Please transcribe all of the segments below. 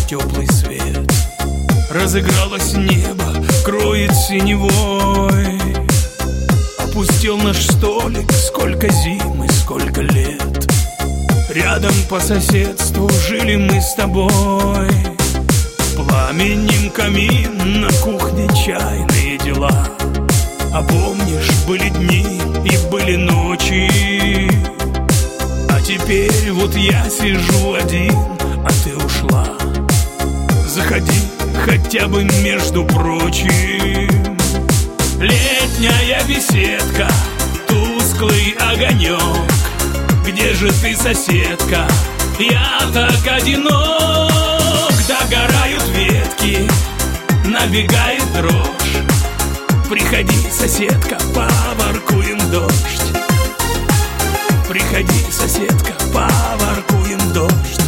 теплый свет. Разыгралось небо, кроет синевой. Опустел наш столик, сколько зим и сколько лет. Рядом по соседству жили мы с тобой. Пламенем камин, на кухне чайные дела. А помнишь, были дни и были ночи. А теперь вот я сижу один, а ты ушла. Заходи хотя бы между прочим. Летняя беседка, тусклый огонек. Где же ты, соседка? Я так одинок. Догорают ветки, набегает дрожь. Приходи, соседка, поворкуем дождь. Приходи, соседка, поворкуем дождь.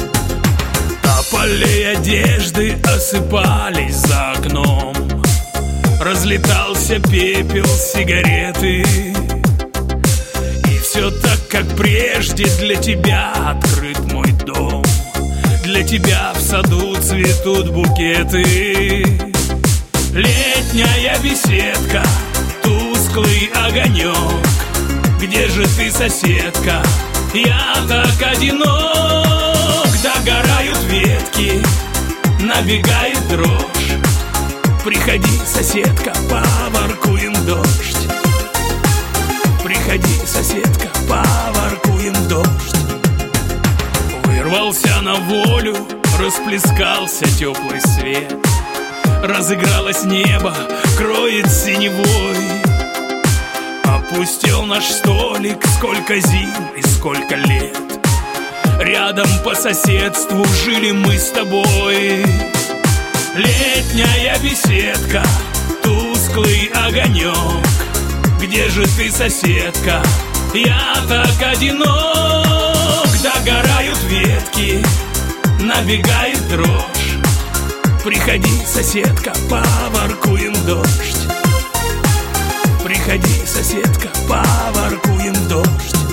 Полей одежды осыпались за окном. Разлетался пепел сигареты. И все так, как прежде, для тебя открыт мой дом. Для тебя в саду цветут букеты. Летняя беседка, тусклый огонек. Где же ты, соседка? Я так одинок. Догорают ветки, набегает дрожь. Приходи, соседка, поворкуем дождь. Приходи, соседка, поворкуем дождь. Вырвался на волю, расплескался теплый свет. Разыгралось небо, кроет синевой. Опустел наш столик, сколько зим и сколько лет. Рядом по соседству жили мы с тобой. Летняя беседка, тусклый огонек. Где же ты, соседка? Я так одинок. Догорают ветки, набегает дрожь. Приходи, соседка, поворкуем дождь. Приходи, соседка, поворкуем дождь.